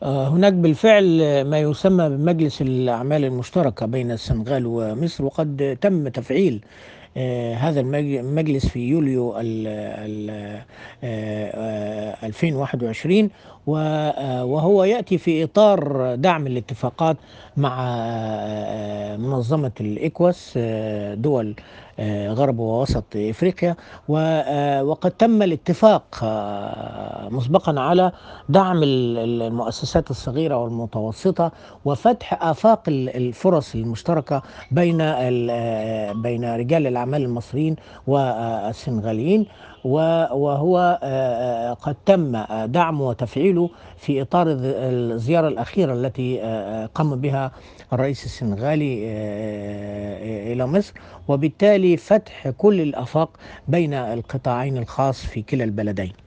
هناك بالفعل ما يسمى بمجلس الأعمال المشتركة بين السنغال ومصر، وقد تم تفعيل هذا المجلس في يوليو 2021. وهو يأتي في إطار دعم الاتفاقات مع منظمة الإكواس، دول غرب ووسط إفريقيا. وقد تم الاتفاق مسبقا على دعم المؤسسات الصغيرة والمتوسطة، وفتح آفاق الفرص المشتركة بين رجال الأعمال المصريين والسنغاليين. وهو قد تم دعمه وتفعيله في إطار الزيارة الأخيرة التي قام بها الرئيس السنغالي إلى مصر، وبالتالي فتح كل الآفاق بين القطاعين الخاص في كلا البلدين.